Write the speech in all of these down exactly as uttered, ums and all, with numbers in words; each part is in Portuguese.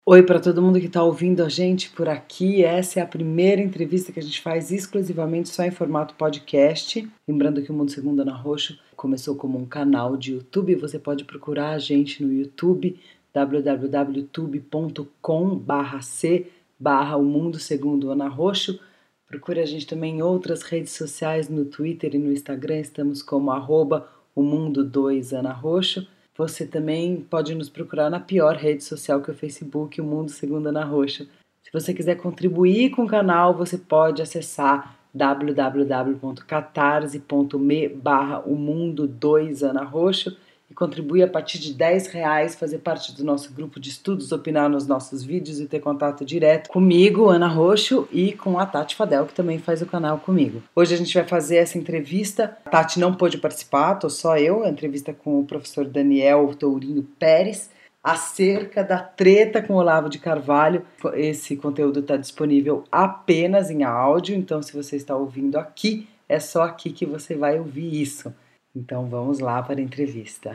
Oi para todo mundo que está ouvindo a gente por aqui. Essa é a primeira entrevista que a gente faz exclusivamente só em formato podcast. Lembrando que o Mundo Segundo Ana Roxo começou como um canal de YouTube. Você pode procurar a gente no YouTube, w w w ponto youtube ponto com barra c barra o Mundo Segundo Ana Roxo. Procure a gente também em outras redes sociais, no Twitter e no Instagram. Estamos como arroba o Mundo dois Ana Roxo. Você também pode nos procurar na pior rede social que é o Facebook, o Mundo Segundo Ana Roxo. Se você quiser contribuir com o canal, você pode acessar w w w ponto catarse ponto me barra o Mundo dois Ana Roxo e contribuir a partir de dez reais, fazer parte do nosso grupo de estudos, opinar nos nossos vídeos e ter contato direto comigo, Ana Roxo, e com a Tati Fadel, que também faz o canal comigo. Hoje a gente vai fazer essa entrevista. A Tati não pôde participar, tô só eu, a entrevista com o professor Daniel Tourinho Pérez, acerca da treta com Olavo de Carvalho. Esse conteúdo está disponível apenas em áudio, então se você está ouvindo aqui, é só aqui que você vai ouvir isso. Então vamos lá para a entrevista.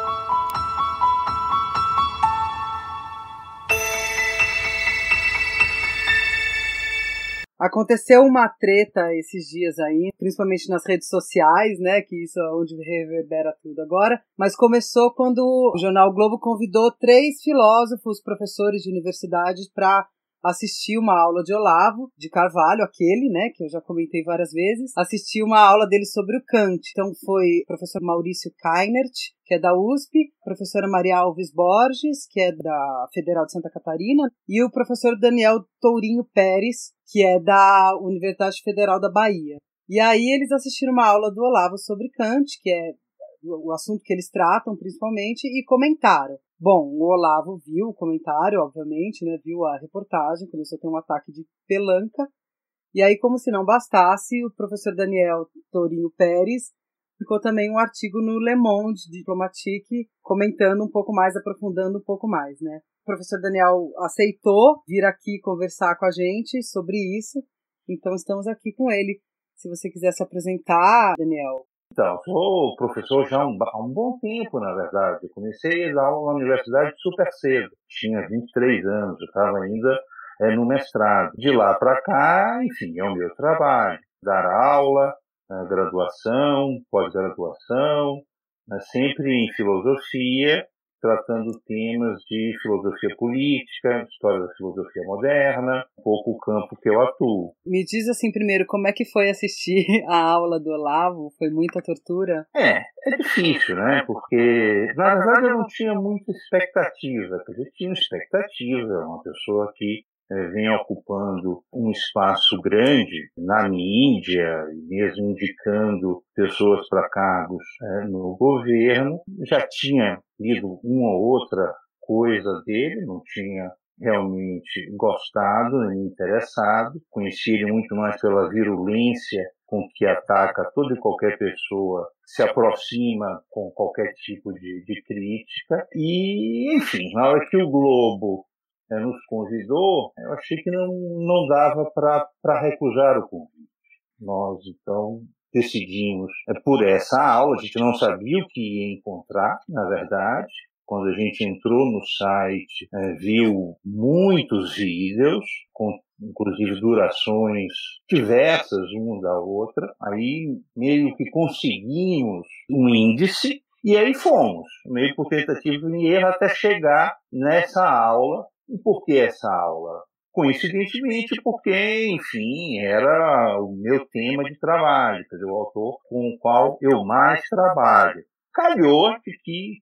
Aconteceu uma treta esses dias aí, principalmente nas redes sociais, né, que isso é onde reverbera tudo agora, mas começou quando o jornal o Globo convidou três filósofos, professores de universidades para assistir uma aula de Olavo de Carvalho, aquele, né, que eu já comentei várias vezes, assistir uma aula dele sobre o Kant. Então foi o professor Maurício Kainert, que é da U S P, a professora Maria Alves Borges, que é da Federal de Santa Catarina, e o professor Daniel Tourinho Pérez, que é da Universidade Federal da Bahia. E aí eles assistiram uma aula do Olavo sobre Kant, que é o assunto que eles tratam principalmente, e comentaram. Bom, o Olavo viu o comentário, obviamente, né, viu a reportagem, começou a ter um ataque de pelanca, e aí, como se não bastasse, o professor Daniel Tourinho Pérez ficou também um artigo no Le Monde Diplomatique, comentando um pouco mais, aprofundando um pouco mais, né. O professor Daniel aceitou vir aqui conversar com a gente sobre isso, então estamos aqui com ele. Se você quiser se apresentar, Daniel. Então, sou professor já há um, há um bom tempo, na verdade. Eu comecei a dar aula na universidade super cedo. Tinha vinte e três anos, eu estava ainda é, no mestrado. De lá para cá, enfim, é o meu trabalho. Dar aula, graduação, pós-graduação, sempre em filosofia, tratando temas de filosofia política, história da filosofia moderna, um pouco o campo que eu atuo. Me diz assim primeiro, como é que foi assistir a aula do Olavo? Foi muita tortura? É, é difícil, né? Porque, na verdade, eu não tinha muita expectativa. Eu tinha expectativa, uma pessoa que é, vem ocupando um espaço grande na mídia, mesmo indicando pessoas para cargos é, no governo. Já tinha lido uma ou outra coisa dele, não tinha realmente gostado, nem interessado. Conheci ele muito mais pela virulência com que ataca toda e qualquer pessoa, se aproxima com qualquer tipo de, de crítica. E, enfim, na hora que o Globo é, nos convidou, eu achei que não, não dava para recusar o convite. Nós, então, decidimos é, por essa aula. A gente não sabia o que ia encontrar, na verdade. Quando a gente entrou no site, é, viu muitos vídeos, com inclusive durações diversas uma da outra. Aí meio que conseguimos um índice e aí fomos, meio por tentativa e erro, até chegar nessa aula. E por que essa aula? Coincidentemente porque, enfim, era o meu tema de trabalho, quer dizer, o autor com o qual eu mais trabalho. Calhou de que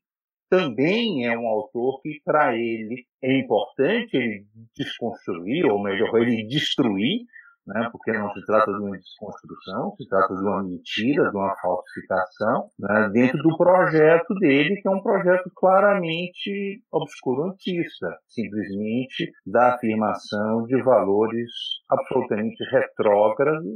também é um autor que, para ele, é importante ele desconstruir, ou melhor, ele destruir, né, porque não se trata de uma desconstrução, se trata de uma mentira, de uma falsificação, né, dentro do projeto dele, que é um projeto claramente obscurantista, simplesmente da afirmação de valores absolutamente retrógrados,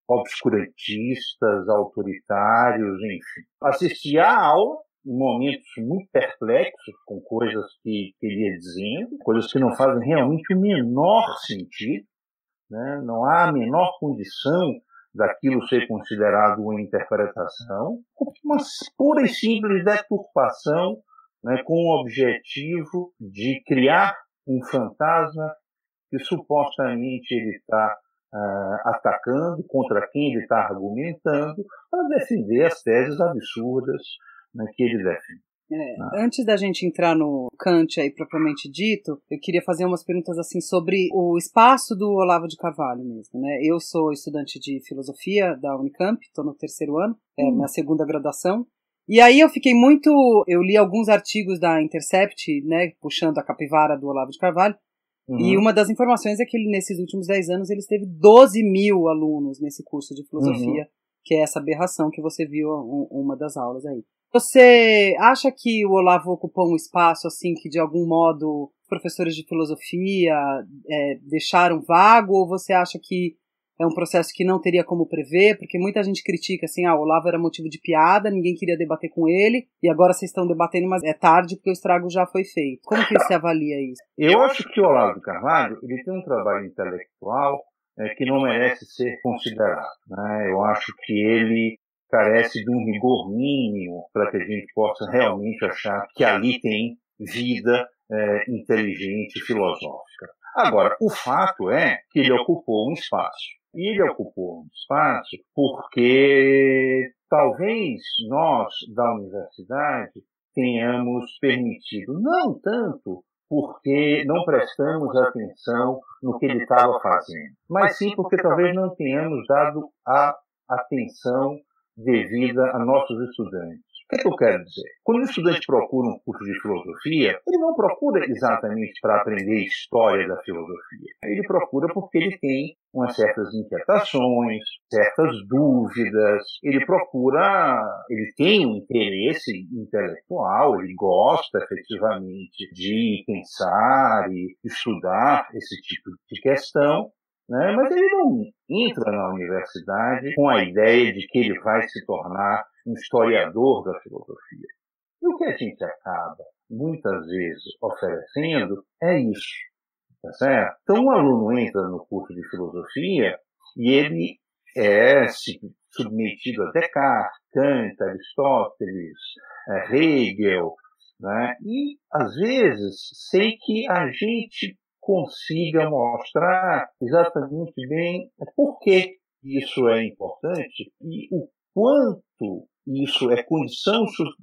obscurantistas, autoritários, enfim. Assisti à aula, em momentos muito perplexos com coisas que, que ele ia dizendo, coisas que não fazem realmente o menor sentido, né? Não há a menor condição daquilo ser considerado uma interpretação, uma pura e simples deturpação, né, com o objetivo de criar um fantasma que supostamente ele está uh, atacando, contra quem ele está argumentando, para defender as teses absurdas, né, que ele defende. É, ah. Antes da gente entrar no Kant aí propriamente dito, eu queria fazer umas perguntas assim sobre o espaço do Olavo de Carvalho mesmo, né? Eu sou estudante de filosofia da Unicamp, estou no terceiro ano, é hum. minha segunda graduação. E aí eu fiquei muito, eu li alguns artigos da Intercept, né, puxando a capivara do Olavo de Carvalho, uhum. E uma das informações é que ele, nesses últimos dez anos ele teve doze mil alunos nesse curso de filosofia, uhum. que é essa aberração que você viu um, uma das aulas aí. Você acha que o Olavo ocupou um espaço assim que de algum modo professores de filosofia é, deixaram vago, ou você acha que é um processo que não teria como prever? Porque muita gente critica assim, ah, o Olavo era motivo de piada, ninguém queria debater com ele, e agora vocês estão debatendo, mas é tarde porque o estrago já foi feito. Como que você avalia isso? Eu acho que o Olavo de Carvalho ele tem um trabalho intelectual é, que não merece ser considerado, né? Eu acho que ele carece de um rigor mínimo para que a gente possa realmente achar que ali tem vida é, inteligente, filosófica. Agora, o fato é que ele ocupou um espaço. E ele ocupou um espaço porque talvez nós, da universidade, tenhamos permitido, não tanto porque não prestamos atenção no que ele estava fazendo, mas sim porque talvez não tenhamos dado a atenção devida a nossos estudantes. O que é que eu quero dizer? Quando o estudante procura um curso de filosofia, ele não procura exatamente para aprender história da filosofia. Ele procura porque ele tem umas certas inquietações, certas dúvidas, ele procura, ele tem um interesse intelectual, ele gosta efetivamente de pensar e estudar esse tipo de questão, né? Mas ele não entra na universidade com a ideia de que ele vai se tornar um historiador da filosofia. E o que a gente acaba, muitas vezes, oferecendo é isso, tá certo? Então, um aluno entra no curso de filosofia e ele é submetido a Descartes, Kant, Aristóteles, Hegel, né? E, às vezes, sem que a gente consiga mostrar exatamente bem por que isso é importante e o quanto isso é condição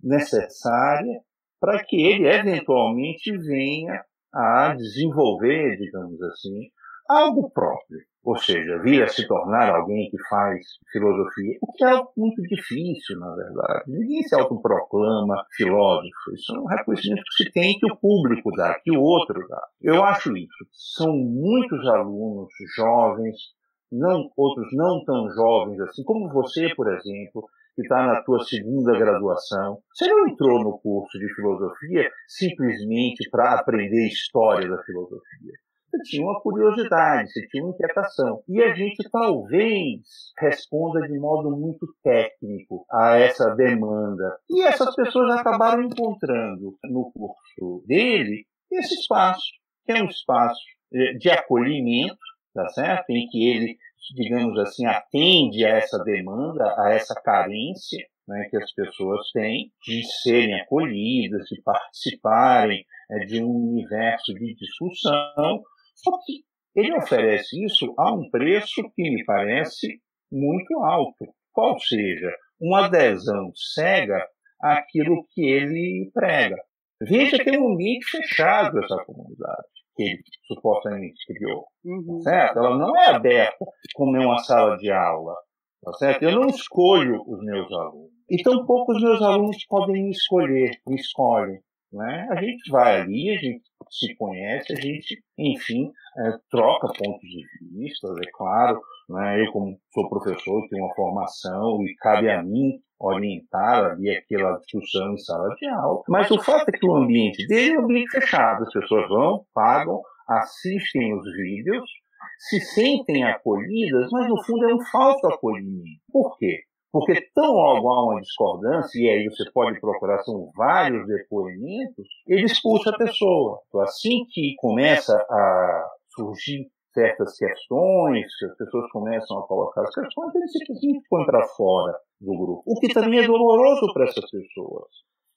necessária para que ele eventualmente venha a desenvolver, digamos assim, algo próprio. Ou seja, vir a se tornar alguém que faz filosofia, o que é algo muito difícil, na verdade. Ninguém se autoproclama filósofo. Isso é um reconhecimento que se tem, que o público dá, que o outro dá. Eu acho isso. São muitos alunos jovens, não, outros não tão jovens assim, como você, por exemplo, que está na tua segunda graduação. Você não entrou no curso de filosofia simplesmente para aprender história da filosofia. Você tinha uma curiosidade, você tinha uma inquietação. E a gente talvez responda de modo muito técnico a essa demanda. E essas pessoas acabaram encontrando no curso dele esse espaço, que é um espaço de acolhimento, tá certo? Em que ele, digamos assim, atende a essa demanda, a essa carência, né, que as pessoas têm de serem acolhidas, de participarem é, de um universo de discussão. Só que ele oferece isso a um preço que me parece muito alto, qual seja, uma adesão cega àquilo que ele prega. Veja que é um ambiente fechado essa comunidade que ele supostamente criou, uhum. Certo? Ela não é aberta como é uma sala de aula, tá certo? Eu não escolho os meus alunos. E tampouco os meus alunos podem me escolher, me escolhem. Né? A gente vai ali, a gente se conhece, a gente, enfim, é, troca pontos de vista, é claro. Né? Eu, como sou professor, tenho uma formação e cabe a mim orientar ali aquela discussão em sala de aula. Mas o fato é que o ambiente dele é um ambiente fechado. As pessoas vão, pagam, assistem os vídeos, se sentem acolhidas, mas no fundo é um falso acolhimento. Por quê? Porque tão logo há uma discordância, e aí você pode procurar, são vários depoimentos, ele expulsa a pessoa. Então, assim que começa a surgir certas questões, que as pessoas começam a colocar as questões, ele simplesmente põe para fora do grupo. O que também é doloroso para essas pessoas.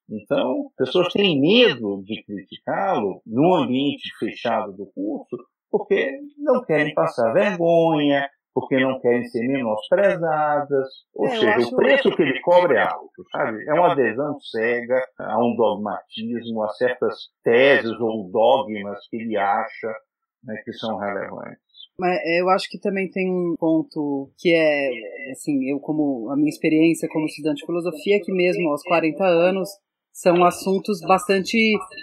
Então, pessoas têm medo de criticá-lo no ambiente fechado do curso porque não querem passar vergonha, porque não querem ser menosprezadas. Ou É, eu seja, acho... o preço que ele cobra é alto, sabe? É uma adesão cega a um dogmatismo, a certas teses ou dogmas que ele acha, né, que são relevantes. Mas eu acho que também tem um ponto que é, assim, eu como, a minha experiência como estudante de filosofia, que mesmo aos quarenta anos, são assuntos bastante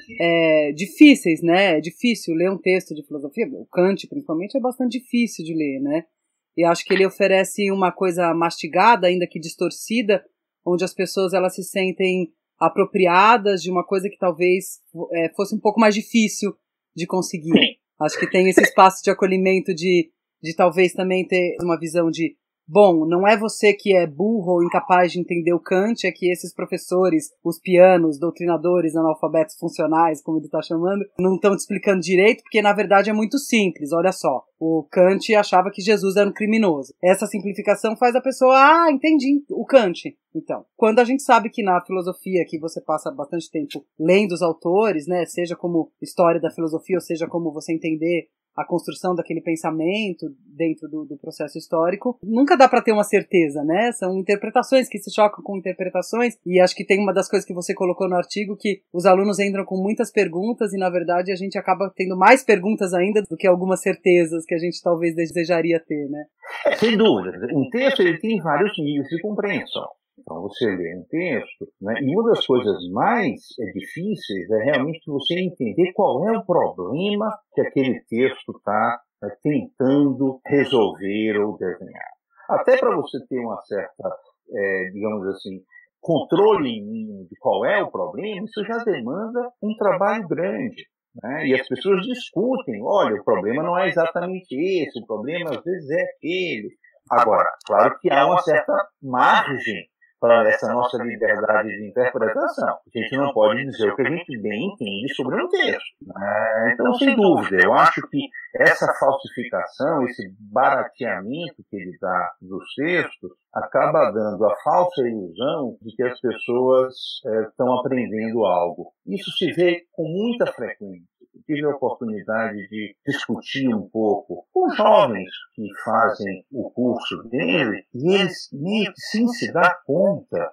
é, difíceis, né? É difícil ler um texto de filosofia, o Kant principalmente é bastante difícil de ler, né? E acho que ele oferece uma coisa mastigada, ainda que distorcida, onde as pessoas elas se sentem apropriadas de uma coisa que talvez é, fosse um pouco mais difícil de conseguir. Acho que tem esse espaço de acolhimento de, de talvez também ter uma visão de, bom, não é você que é burro ou incapaz de entender o Kant, é que esses professores, os pianos, doutrinadores, analfabetos funcionais, como ele está chamando, não estão te explicando direito, porque na verdade é muito simples, olha só. O Kant achava que Jesus era um criminoso. Essa simplificação faz a pessoa, ah, entendi, o Kant. Então, quando a gente sabe que na filosofia, que você passa bastante tempo lendo os autores, né, seja como história da filosofia, ou seja como você entender a construção daquele pensamento dentro do, do processo histórico, nunca dá para ter uma certeza, né? São interpretações que se chocam com interpretações, e acho que tem uma das coisas que você colocou no artigo, que os alunos entram com muitas perguntas e, na verdade, a gente acaba tendo mais perguntas ainda do que algumas certezas que a gente talvez desejaria ter, né? É, sem dúvida. Um texto ele tem vários níveis de compreensão. Então, você lê um texto, né, e uma das coisas mais é, difíceis é realmente você entender qual é o problema que aquele texto está é, tentando resolver ou desenhar. Até para você ter uma certa, é, digamos assim, controle mínimo de qual é o problema, isso já demanda um trabalho grande. Né? E as pessoas discutem, olha, o problema não é exatamente esse, o problema às vezes é aquele. Agora, claro que há uma certa margem para essa nossa liberdade de interpretação. A gente não pode dizer o que a gente bem entende sobre um texto. Né? Então, sem dúvida, eu acho que essa falsificação, esse barateamento que ele dá dos textos, acaba dando a falsa ilusão de que as pessoas é, estão aprendendo algo. Isso se vê com muita frequência. Eu tive a oportunidade de discutir um pouco com jovens que fazem o curso dele, e eles, meio que sem se dar conta,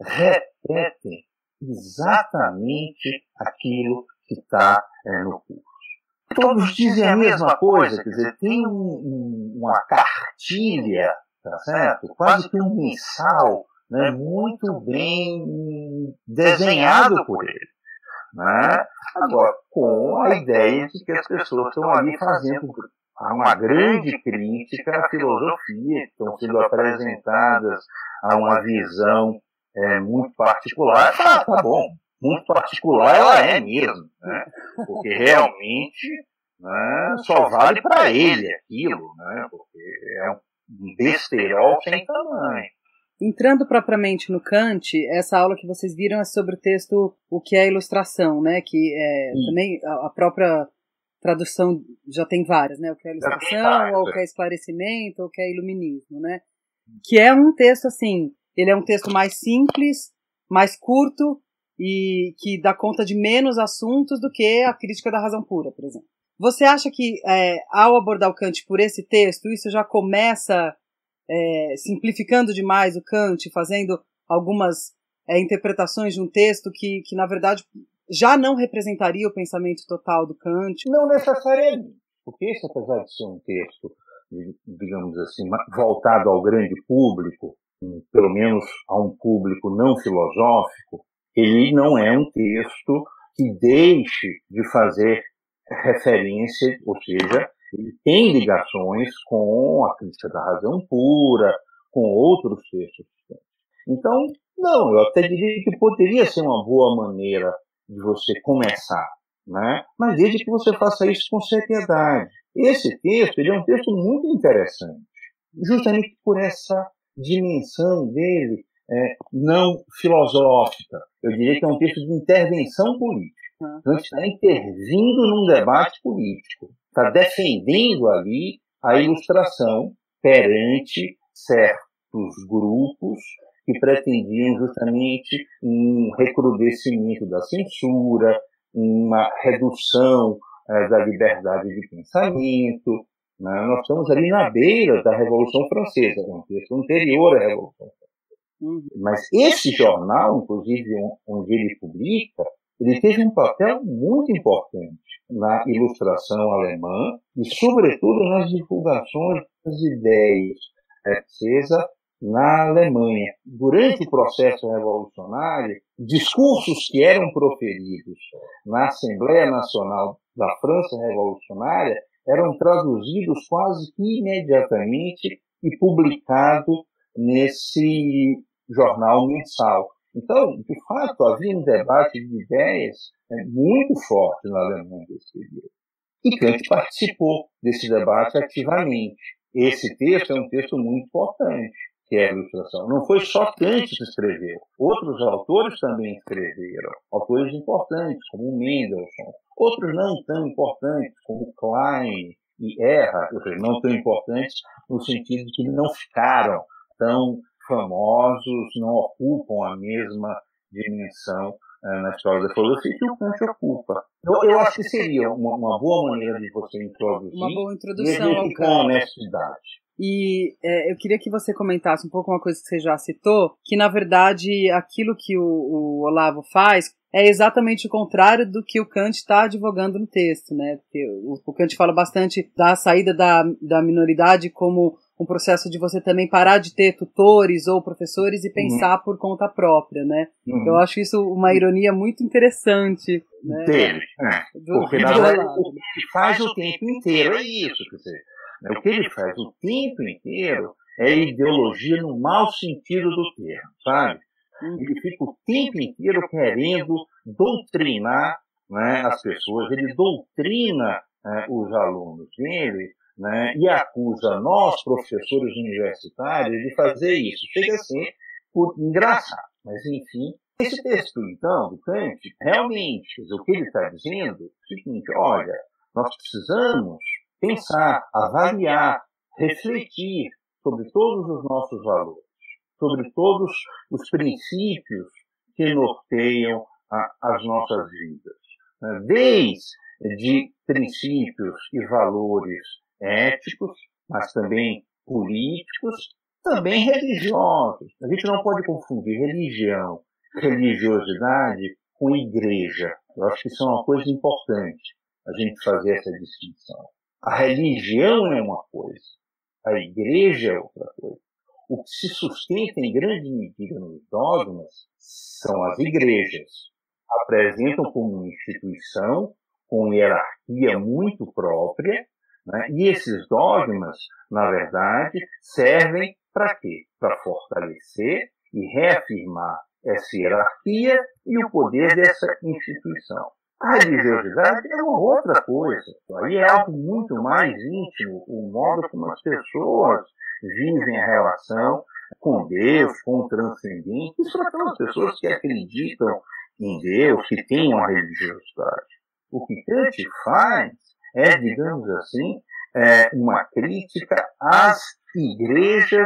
repetem exatamente aquilo que está é, no curso. Todos dizem a mesma coisa, quer dizer, tem um, um, uma cartilha, tá certo? Quase que um mensal, né, muito bem desenhado por ele. Né? Agora, com a ideia de que as pessoas estão ali fazendo uma grande crítica à filosofia, estão sendo apresentadas a uma visão é, muito particular. Ah, tá bom, muito particular ela é mesmo, né? Porque realmente, né, só vale para ele aquilo, né? Porque é um besteirol sem tamanho. Entrando propriamente no Kant, essa aula que vocês viram é sobre o texto O que é Ilustração, né? Que é, também a própria tradução já tem várias, né? O que é Ilustração, ou o que é Esclarecimento, ou o que é Iluminismo, né? Que é um texto, assim, ele é um texto mais simples, mais curto e que dá conta de menos assuntos do que a Crítica da Razão Pura, por exemplo. Você acha que, é, ao abordar o Kant por esse texto, isso já começa... É, simplificando demais o Kant, fazendo algumas é, interpretações de um texto que, que, na verdade, já não representaria o pensamento total do Kant? Não necessariamente, porque esse, apesar de ser um texto, digamos assim, voltado ao grande público, pelo menos a um público não filosófico, ele não é um texto que deixe de fazer referência, ou seja, ele tem ligações com a Crítica da Razão Pura, com outros textos. Então, não, eu até diria que poderia ser uma boa maneira de você começar, né? Mas desde que você faça isso com seriedade. Esse texto ele é um texto muito interessante, justamente por essa dimensão dele é, não filosófica. Eu diria que é um texto de intervenção política. Então, está intervindo num debate político. Está defendendo ali a ilustração perante certos grupos que pretendiam justamente um recrudescimento da censura, uma redução eh, da liberdade de pensamento. Né? Nós estamos ali na beira da Revolução Francesa, um texto anterior à Revolução Francesa. Mas esse jornal, inclusive onde ele publica, ele teve um papel muito importante na ilustração alemã e, sobretudo, nas divulgações das ideias francesas na Alemanha. Durante o processo revolucionário, discursos que eram proferidos na Assembleia Nacional da França Revolucionária eram traduzidos quase que imediatamente e publicados nesse jornal mensal. Então, de fato, havia um debate de ideias né, muito forte na Alemanha desse período. E Kant participou desse debate ativamente. Esse texto é um texto muito importante, que é a ilustração. Não foi só Kant que escreveu. Outros autores também escreveram. Autores importantes, como Mendelssohn. Outros não tão importantes, como Klein e Erhard. Ou seja, não tão importantes no sentido de que não ficaram tão famosos, não ocupam a mesma dimensão eh, na história da filosofia que o Kant ocupa. Eu, eu acho que seria uma, uma boa maneira de você introduzir uma boa introdução ao Kant. Com honestidade. E é, eu queria que você comentasse um pouco uma coisa que você já citou, que na verdade aquilo que o, o Olavo faz é exatamente o contrário do que o Kant está advogando no texto, né? Porque o, o Kant fala bastante da saída da, da minoridade como um processo de você também parar de ter tutores ou professores e pensar uhum. por conta própria, né? Uhum. Eu acho isso uma ironia muito interessante. Né? Dele, é. Do, porque na verdade o que ele faz o tempo inteiro é isso, quer dizer, o que ele faz o tempo inteiro é ideologia no mau sentido do termo, sabe? Uhum. Ele fica o tempo inteiro querendo doutrinar né, as pessoas, ele doutrina né, os alunos dele, né, e acusa nós, professores universitários, de fazer isso. Chega a ser por engraçado, mas enfim. Esse texto, então, do Kant, realmente, o que ele está dizendo é o seguinte, olha, nós precisamos pensar, avaliar, refletir sobre todos os nossos valores, sobre todos os princípios que norteiam a, as nossas vidas, né, desde princípios e valores éticos, mas também políticos, também religiosos. A gente não pode confundir religião, religiosidade com igreja. Eu acho que isso é uma coisa importante, a gente fazer essa distinção. A religião é uma coisa, a igreja é outra coisa. O que se sustenta em grande medida nos dogmas são as igrejas. Apresentam como uma instituição com hierarquia muito própria, né? E esses dogmas, na verdade, servem para quê? Para fortalecer e reafirmar essa hierarquia e o poder dessa instituição. A religiosidade é uma outra coisa. Aí é algo muito mais íntimo, o modo como as pessoas vivem a relação com Deus, com o transcendente. Isso para aquelas pessoas que acreditam em Deus, que têm uma religiosidade. O que Kant faz é, digamos assim, é uma crítica às igrejas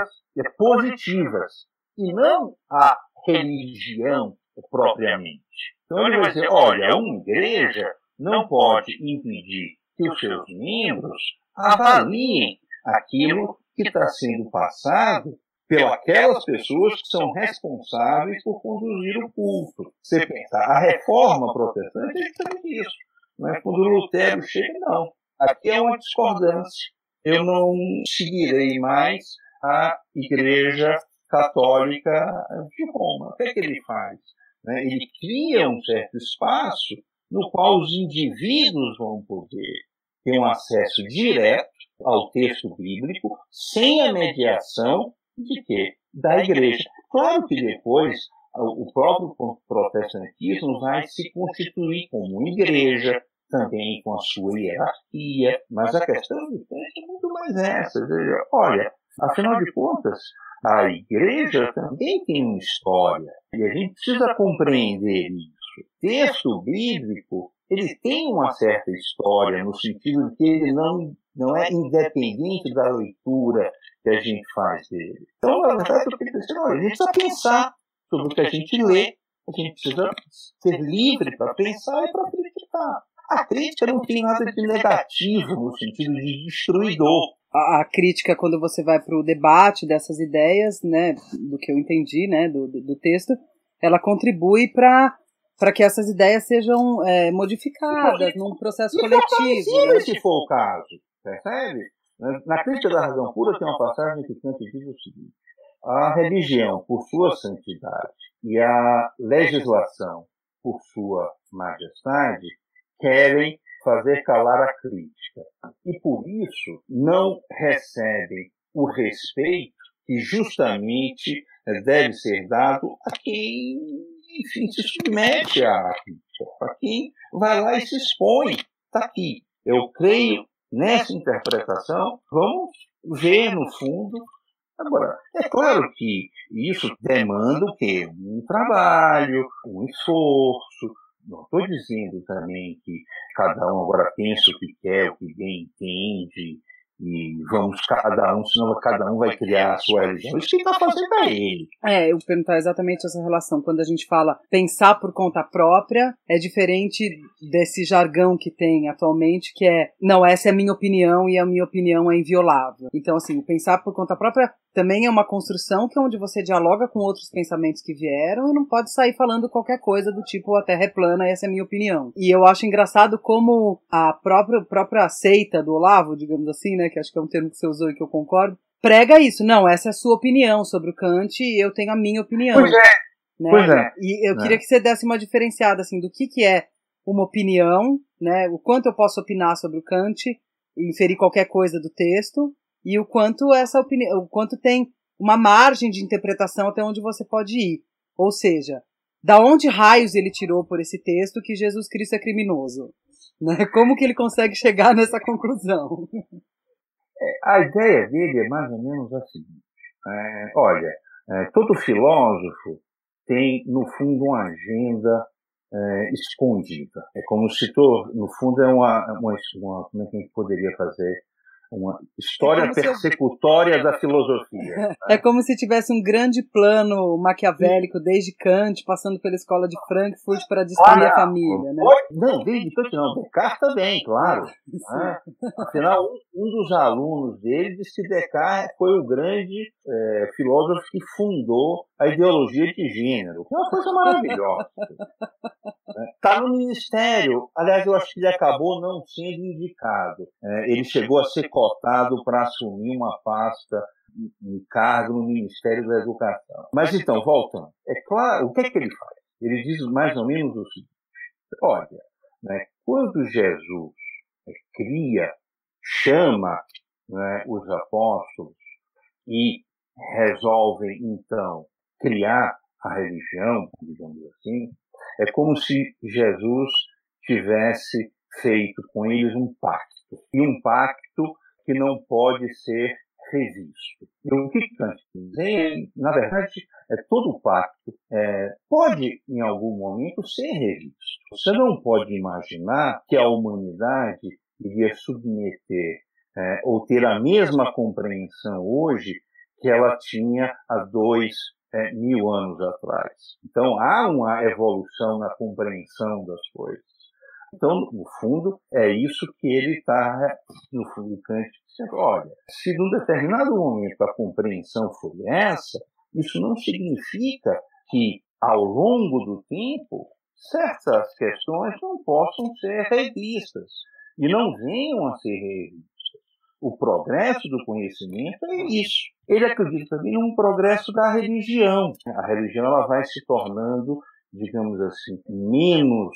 positivas e não à religião propriamente. Então ele vai dizer, olha, uma igreja não pode impedir que os seus membros avaliem aquilo que está sendo passado pelas pessoas que são responsáveis por conduzir o culto. Você pensa, a reforma protestante é exatamente isso. Mas quando Lutero chega, não. Aqui é uma discordância. Eu não seguirei mais a Igreja Católica de Roma. O que é que ele faz? Ele cria um certo espaço no qual os indivíduos vão poder ter um acesso direto ao texto bíblico sem a mediação de quê? Da Igreja. Claro que depois o próprio protestantismo vai se constituir como uma igreja, também com a sua hierarquia, mas a questão do texto é muito mais essa. Olha, afinal de contas, a igreja também tem uma história, e a gente precisa compreender isso. O texto bíblico ele tem uma certa história, no sentido de que ele não, não é independente da leitura que a gente faz dele. Então, na verdade, eu fico dizendo, olha, a gente precisa pensar sobre o que a gente lê, a gente precisa ser livre para pensar e para criticar. A crítica não tem nada de negativo, no sentido de destruidor. A, a crítica, quando você vai para o debate dessas ideias, né, do que eu entendi, né, do, do, do texto, ela contribui para para que essas ideias sejam é, modificadas num processo e coletivo. Né? Se for o caso, percebe? Na Crítica da Razão Pura tem uma passagem que Kant diz o seguinte: a religião, por sua santidade, e a legislação, por sua majestade, querem fazer calar a crítica. E por isso não recebem o respeito que justamente deve ser dado a quem, enfim, se submete à crítica, para quem vai lá e se expõe. Está aqui. Eu creio nessa interpretação, vamos ver no fundo. Agora, é claro que isso demanda o quê? Um trabalho, um esforço. Não estou dizendo também que cada um agora pensa o que quer, o que bem entende, e vamos cada um, senão cada um vai criar a sua religião. Isso que está fazendo é ele. É, eu perguntar exatamente essa relação. Quando a gente fala pensar por conta própria, é diferente desse jargão que tem atualmente, que é, não, essa é a minha opinião e a minha opinião é inviolável. Então, assim, pensar por conta própria também é uma construção que é onde você dialoga com outros pensamentos que vieram e não pode sair falando qualquer coisa do tipo a Terra é plana, essa é a minha opinião. E eu acho engraçado como a própria, própria seita do Olavo, digamos assim, né, que acho que é um termo que você usou e que eu concordo, prega isso. Não, essa é a sua opinião sobre o Kant e eu tenho a minha opinião. Pois é. Né? Pois é. E eu é. queria que você desse uma diferenciada assim, do que, que é uma opinião, né, o quanto eu posso opinar sobre o Kant e inferir qualquer coisa do texto, e o quanto essa opinião, o quanto tem uma margem de interpretação até onde você pode ir. Ou seja, da onde raios ele tirou por esse texto que Jesus Cristo é criminoso? Né? Como que ele consegue chegar nessa conclusão? A ideia dele é mais ou menos a seguinte. É, olha, é, todo filósofo tem, no fundo, uma agenda é, escondida. É como se, to, no fundo, é uma, uma, uma... Como é que a gente poderia fazer? Uma história é persecutória eu... da filosofia. Né? É como se tivesse um grande plano maquiavélico desde Kant, passando pela escola de Frankfurt para destruir ah, a família. Né? Não, desde Kant não. Descartes também, claro. Né? Afinal, um, um dos alunos dele disse que Descartes foi o grande é, filósofo que fundou a ideologia de gênero, que é uma coisa maravilhosa. Está no ministério. Aliás, eu acho que ele acabou não sendo indicado. É, ele chegou a ser cotado para assumir uma pasta, um cargo no Ministério da Educação. Mas então, voltando. É claro, o que é que ele faz? Ele diz mais ou menos o seguinte: olha, né, quando Jesus cria, chama, né, os apóstolos e resolvem, então, criar a religião, digamos assim, é como se Jesus tivesse feito com eles um pacto. E um pacto que não pode ser revisto. E o que Kant diz? Na verdade, é, todo pacto é, pode, em algum momento, ser revisto. Você não pode imaginar que a humanidade iria submeter é, ou ter a mesma compreensão hoje que ela tinha há dois É, mil anos atrás. Então, há uma evolução na compreensão das coisas. Então, no fundo, é isso que ele está, no fundo, Kant dizendo: olha, se num determinado momento a compreensão for essa, isso não significa que, ao longo do tempo, certas questões não possam ser revistas e não venham a ser revistas. O progresso do conhecimento é isso. Ele acredita também num progresso da religião. A religião ela vai se tornando, digamos assim, menos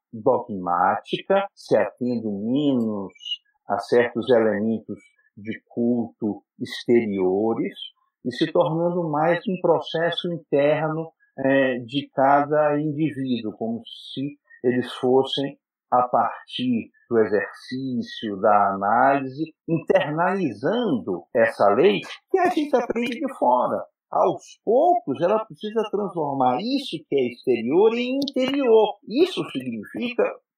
dogmática, se atendo menos a certos elementos de culto exteriores e se tornando mais um processo interno é, de cada indivíduo, como se eles fossem, a partir do exercício, da análise, internalizando essa lei que a gente aprende de fora. Aos poucos, ela precisa transformar isso que é exterior em interior. Isso significa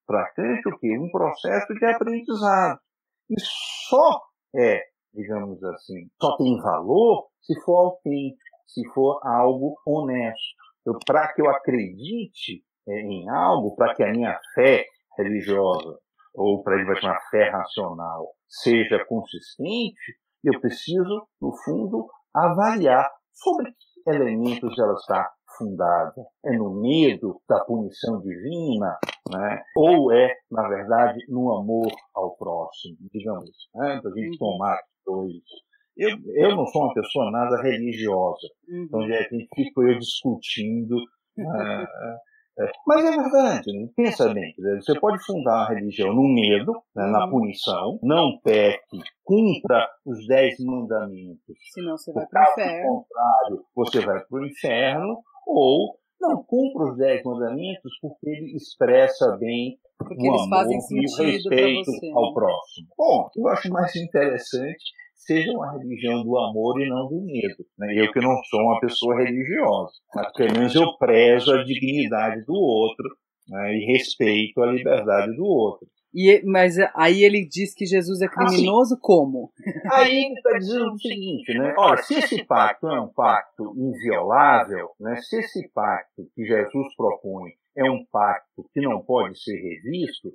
para Kant o quê? Um processo de aprendizado. E só é, digamos assim, só tem valor se for autêntico, se for algo honesto. Para que eu acredite é, em algo, para que a minha fé religiosa, ou para ele vai chamar fé racional, seja consistente, eu preciso, no fundo, avaliar sobre que elementos ela está fundada. É no medo da punição divina, né? Ou é, na verdade, no amor ao próximo, digamos, né? Para a gente tomar dois. Eu, eu não sou uma pessoa nada religiosa, então de repente fico eu discutindo. Né? É, mas é verdade, né? Pensa bem, você pode fundar uma religião no medo, né, na punição, não peque, cumpra os dez mandamentos. Senão você vai para o inferno. Caso contrário, você vai para o inferno, ou não cumpra os dez mandamentos porque ele expressa bem porque o eles amor fazem e o sentido respeito você, ao né? próximo. Bom, eu acho mais interessante seja uma religião do amor e não do medo. Né? Eu que não sou uma pessoa religiosa, mas pelo menos eu prezo a dignidade do outro, né? E respeito a liberdade do outro. E, mas aí ele diz que Jesus é criminoso assim, como? Aí ele está dizendo o seguinte, né? Olha, se esse pacto é um pacto inviolável, né? Se esse pacto que Jesus propõe é um pacto que não pode ser revisto,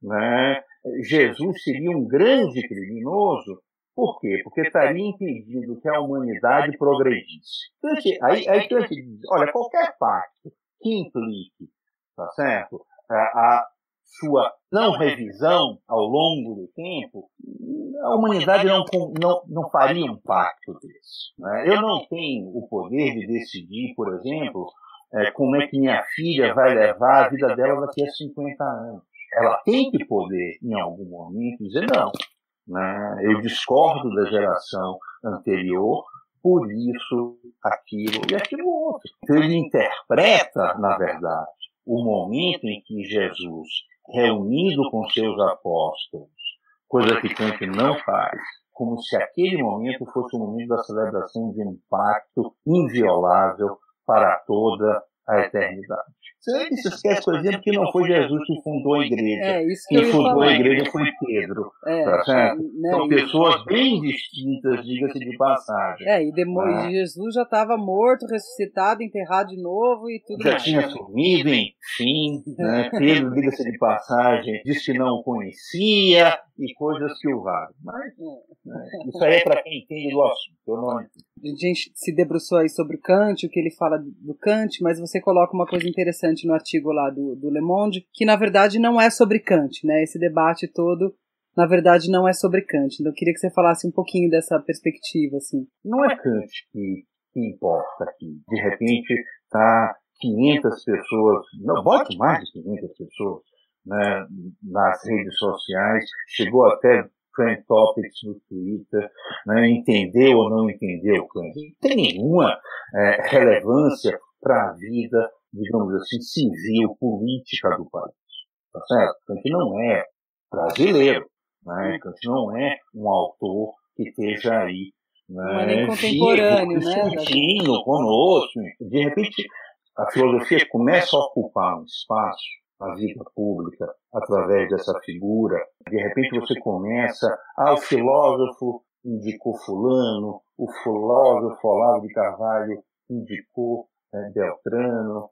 né? Jesus seria um grande criminoso. Por quê? Porque estaria impedindo que a humanidade progredisse. Aí, aí Kant diz, olha, qualquer pacto que implique, tá certo, a, a sua não revisão ao longo do tempo, a humanidade não, não, não faria um pacto desse. Né? Eu não tenho o poder de decidir, por exemplo, é, como é que minha filha vai levar a vida dela daqui a cinquenta anos. Ela tem que poder, em algum momento, dizer não. Né? Eu discordo da geração anterior, por isso, aquilo e aquilo outro. Então ele interpreta, na verdade, o momento em que Jesus, reunido com seus apóstolos, coisa que Kant não faz, como se aquele momento fosse o momento da celebração de um pacto inviolável para toda a eternidade. Você se esquece, por exemplo, que não foi Jesus que fundou a igreja. É, isso que Quem eu ia fundou falar. a igreja foi Pedro. É, tá certo? né, São e... pessoas bem distintas, diga-se de passagem. É, e, demo... né? e Jesus já estava morto, ressuscitado, enterrado de novo e tudo já mais. tinha sumido, enfim. Né? Pedro, diga-se de passagem, disse que não o conhecia e coisas que o valem. Mas né, isso aí é para quem entende do assunto. Eu não entendo. A gente se debruçou aí sobre o Kant, o que ele fala do Kant, mas você coloca uma coisa interessante no artigo lá do, do Le Monde, que na verdade não é sobre Kant, né? Esse debate todo, na verdade, não é sobre Kant. Então eu queria que você falasse um pouquinho dessa perspectiva, assim. Não é Kant que, que importa aqui. De repente, tá quinhentas pessoas, não, bote mais de quinhentas pessoas, né, nas redes sociais, chegou até Trend Topics no Twitter, né, entendeu ou não entendeu, Kant. Não tem nenhuma é, relevância para a vida, digamos assim, civil, política do país. Tá certo? Kant não é brasileiro, né? Kant não é um autor que esteja aí, né, não é nem contemporâneo, vivo, né? discutindo conosco. De repente, a filosofia começa a ocupar um espaço na vida pública através dessa figura. De repente você começa, ah, o filósofo indicou fulano, o filósofo Olavo de Carvalho indicou é, Beltrano.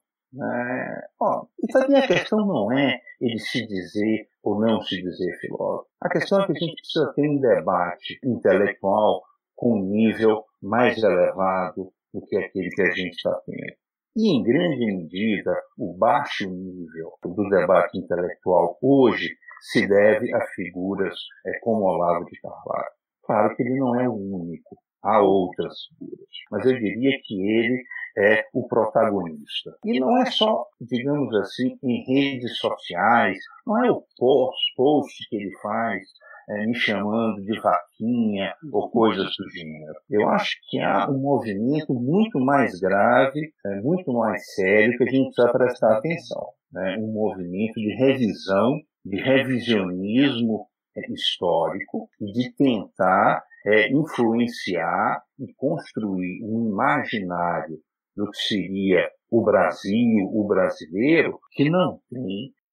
Né? Bom, e também a questão não é ele se dizer ou não se dizer filósofo. A questão é que a gente precisa ter um debate intelectual com um nível mais elevado do que aquele que a gente está tendo. E, em grande medida, o baixo nível do debate intelectual hoje se deve a figuras é, como Olavo de Carvalho. Claro que ele não é o único, há outras figuras, mas eu diria que ele é o protagonista. E não é só, digamos assim, em redes sociais, não é o post, post que ele faz, É, me chamando de vaquinha ou coisas do gênero. Eu acho que há um movimento muito mais grave, é, muito mais sério, que a gente precisa prestar atenção. Né? Um movimento de revisão, de revisionismo é, histórico, e de tentar é, influenciar e construir um imaginário do que seria o Brasil, o brasileiro, que não tem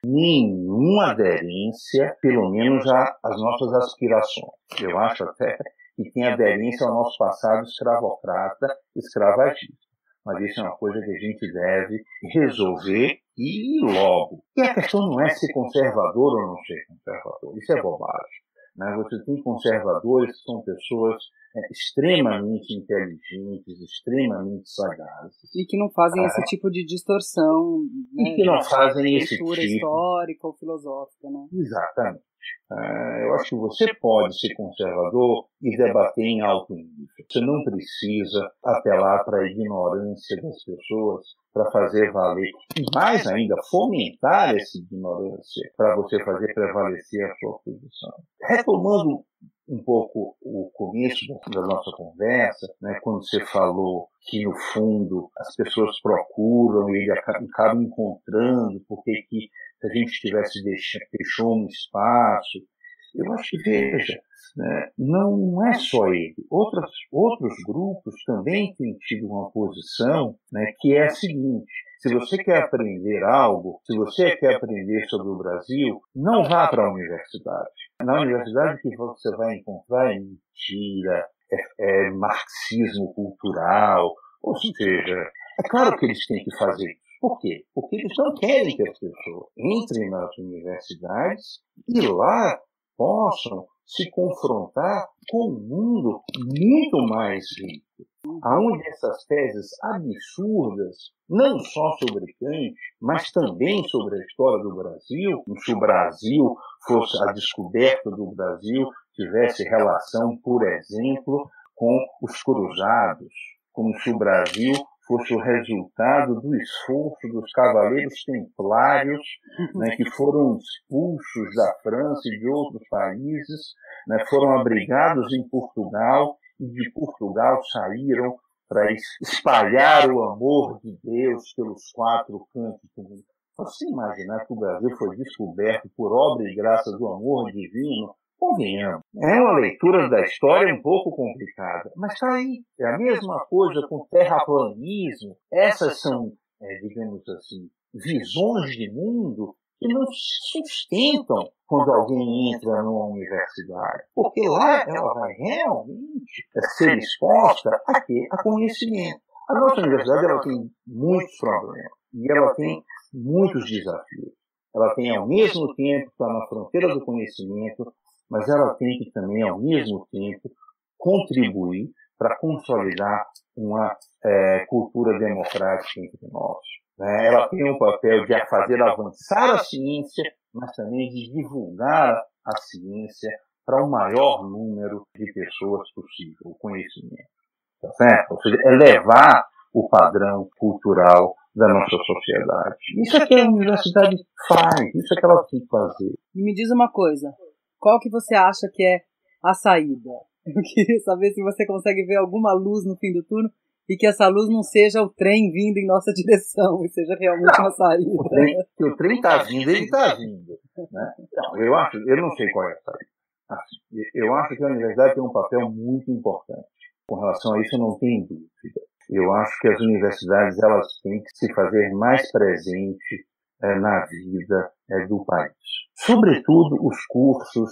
nenhuma aderência, pelo menos às nossas aspirações. Eu acho até que tem aderência ao nosso passado escravocrata, escravagista. Mas isso é uma coisa que a gente deve resolver e logo. E a questão não é ser conservador ou não ser conservador. Isso é bobagem. Né? Você tem conservadores que são pessoas é, extremamente inteligentes, extremamente sagazes. E que não fazem é. esse tipo de distorção. E né, que não fazem esse tipo. Leitura histórica ou filosófica. Né? Exatamente. Uh, eu acho que você pode ser conservador e debater em alto nível. Você não precisa apelar para a ignorância das pessoas para fazer valer, e mais ainda, fomentar essa ignorância para você fazer prevalecer a sua posição. Retomando um pouco o começo da nossa conversa, né, quando você falou que, no fundo, as pessoas procuram e ele acaba encontrando porque que se a gente tivesse deixado, deixou um espaço. Eu acho que, veja, né, não é só ele. Outros, outros grupos também têm tido uma posição, né, que é a seguinte: se você quer aprender algo, se você quer aprender sobre o Brasil, não vá para a universidade. Na universidade, o que você vai encontrar é mentira, é, é marxismo cultural, ou seja, é claro que eles têm que fazer isso. Por quê? Porque eles não querem que as pessoas entrem nas universidades e lá possam se confrontar com um mundo muito mais rico, onde essas teses absurdas, não só sobre Kant, mas também sobre a história do Brasil, como se o Brasil fosse a descoberta do Brasil, tivesse relação, por exemplo, com os cruzados, como se o Brasil fosse o resultado do esforço dos cavaleiros templários, né, que foram expulsos da França e de outros países, né, foram abrigados em Portugal e de Portugal saíram para espalhar o amor de Deus pelos quatro cantos do mundo. Você imaginar que o Brasil foi descoberto por obra e graça do amor divino? Convenhamos. É uma leitura da história um pouco complicada, mas está aí. É a mesma coisa com terraplanismo. Essas são, é, digamos assim, visões de mundo que não se sustentam quando alguém entra numa universidade. Porque lá ela vai realmente ser exposta a quê? A conhecimento. A nossa universidade ela tem muitos problemas e ela tem muitos desafios. Ela tem, ao mesmo tempo, está na fronteira do conhecimento, mas ela tem que também, ao mesmo tempo, contribuir para consolidar uma é, cultura democrática entre nós. Né? Ela tem o papel de fazer avançar a ciência, mas também de divulgar a ciência para o maior número de pessoas possível, o conhecimento. Tá certo? Ou seja, elevar o padrão cultural da nossa sociedade. Isso é que a universidade faz, isso é que ela tem que fazer. Me diz uma coisa. Qual que você acha que é a saída? Eu queria saber se você consegue ver alguma luz no fim do túnel e que essa luz não seja o trem vindo em nossa direção e seja realmente não, uma saída. O trem, se o trem está vindo, ele está vindo. Né? Não, eu, acho, eu não sei qual é a saída. Assim, eu acho que a universidade tem um papel muito importante. Com relação a isso, eu não tenho dúvida. Eu acho que as universidades elas têm que se fazer mais presente na vida do país. Sobretudo os cursos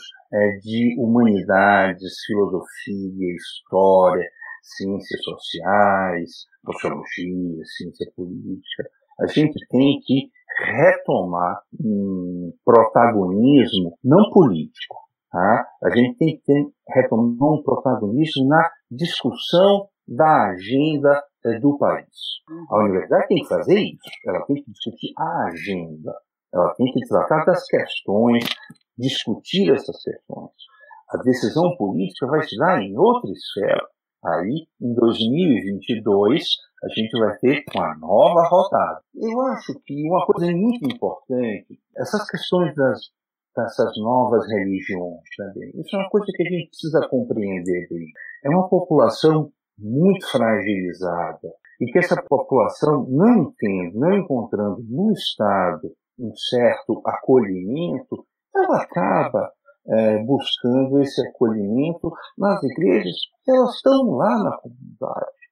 de humanidades, filosofia, história, ciências sociais, sociologia, ciência política. A gente tem que retomar um protagonismo não político. Tá? A gente tem que ter, retomar um protagonismo na discussão da agenda do país. A universidade tem que fazer isso. Ela tem que discutir a agenda. Ela tem que tratar das questões, discutir essas questões. A decisão política vai se dar em outra esfera. Aí, em dois mil e vinte e dois, a gente vai ter uma nova rodada. Eu acho que uma coisa muito importante, essas questões das, dessas novas religiões também, isso é uma coisa que a gente precisa compreender bem. É uma população muito fragilizada, e que essa população, não tendo, não encontrando no Estado um certo acolhimento, ela acaba é, buscando esse acolhimento nas igrejas, porque elas estão lá na comunidade.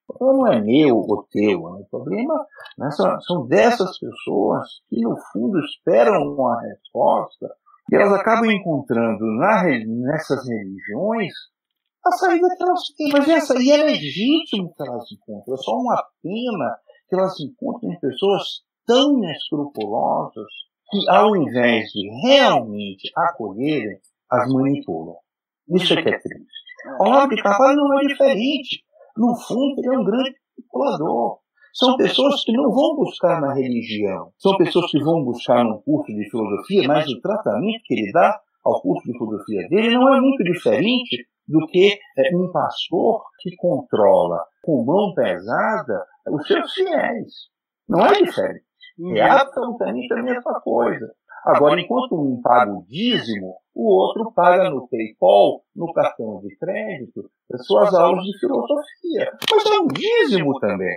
O problema não é meu ou teu, né? O problema, né, são, são dessas pessoas que, no fundo, esperam uma resposta e elas acabam encontrando na, nessas religiões a saída que elas têm. Mas essa aí é legítimo que elas encontram. É só uma pena que elas encontram em pessoas tão inescrupulosas que, ao invés de realmente acolherem, as manipulam. Isso é que é triste. O Olavo de Carvalho não é diferente. No fundo, ele é um grande manipulador. São pessoas que não vão buscar na religião. São pessoas que vão buscar num curso de filosofia, mas o tratamento que ele dá ao curso de filosofia dele não é muito diferente do que é, um pastor que controla com mão pesada os seus fiéis. Não é diferente. É absolutamente a mesma coisa. Agora, enquanto um paga o dízimo, o outro paga no PayPal, no cartão de crédito, as suas aulas de filosofia. Mas é um dízimo também.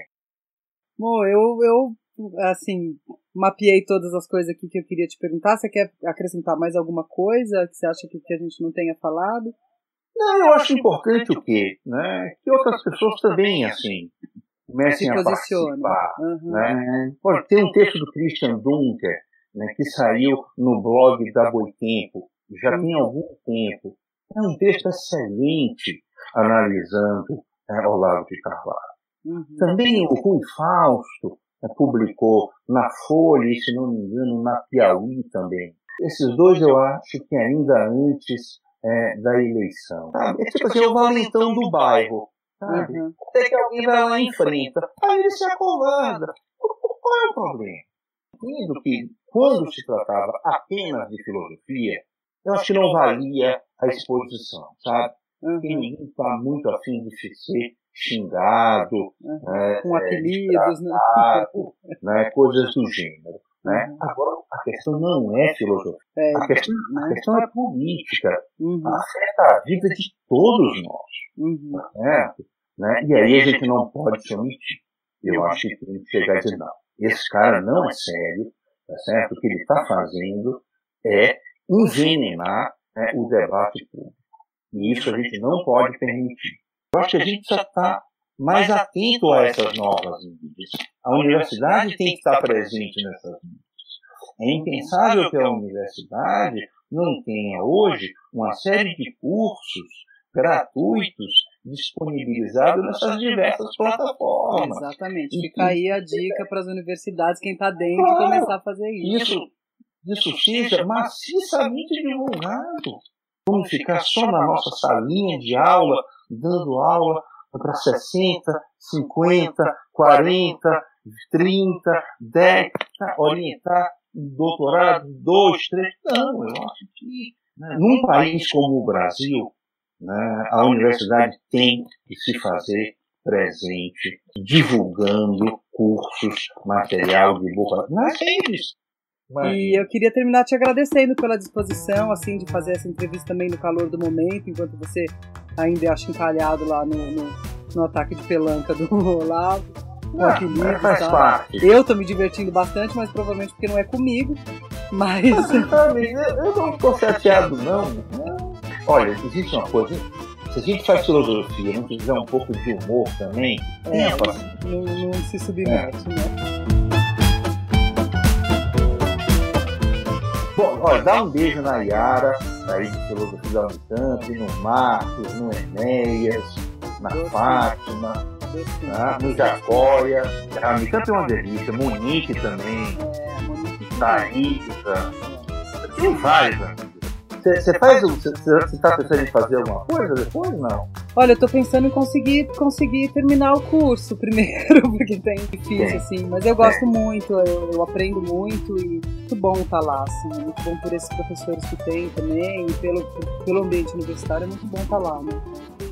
Bom, eu, eu, assim, mapeei todas as coisas aqui que eu queria te perguntar. Você quer acrescentar mais alguma coisa que você acha que, que a gente não tenha falado? Não, eu acho importante o quê? Né? Que outras pessoas também, assim, comecem a participar. Uhum. Né? Pô, tem um texto do Christian Dunker, né, que saiu no blog da Boitempo, já uhum. tem algum tempo. É um texto excelente analisando é, Olavo de Carvalho. Uhum. Também o Rui Fausto é, publicou na Folha, e, se não me engano, na Piauí também. Esses dois eu acho que ainda antes é, da eleição. Sabe? É tipo assim, o valentão do bairro. Sabe? Uhum. Até que alguém vai lá e enfrenta. Aí ele se acovarda. Qual é o problema? Entendo que quando se tratava apenas de filosofia, eu acho que não valia a exposição, sabe? Uhum. Que ninguém está muito afim de ser xingado, uhum. é, com apelidos, é, né? né? Coisas do gênero. Né? Uhum. Agora, a questão não é filosofia. É, a, questão, né? a questão é política. Uhum. Afeta a vida de todos nós. Uhum. Né? Né? E aí a gente não pode se omitir. Eu acho que tem que chegar e dizer, não, esse cara não é sério, tá certo? O que ele está fazendo é envenenar, né, o debate público. E isso a gente não pode permitir. Eu acho que a gente já está mais atento a essas novas mídias. A universidade tem que estar presente nessas mídias. É impensável que a universidade não tenha hoje uma série de cursos gratuitos disponibilizados nessas diversas plataformas. Exatamente. Fica aí a dica para as universidades, quem está dentro, claro, começar a fazer isso. Isso, isso seja maciçamente divulgado. Vamos ficar só na nossa salinha de aula, dando aula para sessenta, cinquenta, quarenta, trinta, dez, orientar doutorado, dois, três. Não, eu acho que, né, num país como o Brasil, né, a universidade tem que se fazer presente, divulgando cursos, material de boa nas redes. E eu queria terminar te agradecendo pela disposição, assim, de fazer essa entrevista também no calor do momento, enquanto você ainda acha encalhado lá no, no, no ataque de pelanca do Olavo, com ah, apelidos, faz tá? parte. Eu tô me divertindo bastante, mas provavelmente porque não é comigo, mas... eu não estou chateado, não. Olha, existe uma coisa, se a gente faz filosofia e não fizer um pouco de humor também, é, não, não, não se submete, é. né? Bom, olha, dá um beijo na Yara, aí de filosofia da Unicamp, no Marcos, no Enéas, na Doce. Fátima, Doce. Tá? No Jacóia. A Unicamp é uma delícia, Monique também, é, Monique Thaísa, tem vários, né? Você faz, você está pensando em fazer alguma coisa depois, não? Olha, eu tô pensando em conseguir, conseguir terminar o curso primeiro, porque tá difícil, é. assim, mas eu gosto é. muito, eu, eu aprendo muito e muito bom estar lá, assim, é muito bom por esses professores que tem também, e pelo, pelo ambiente universitário é muito bom estar lá, né?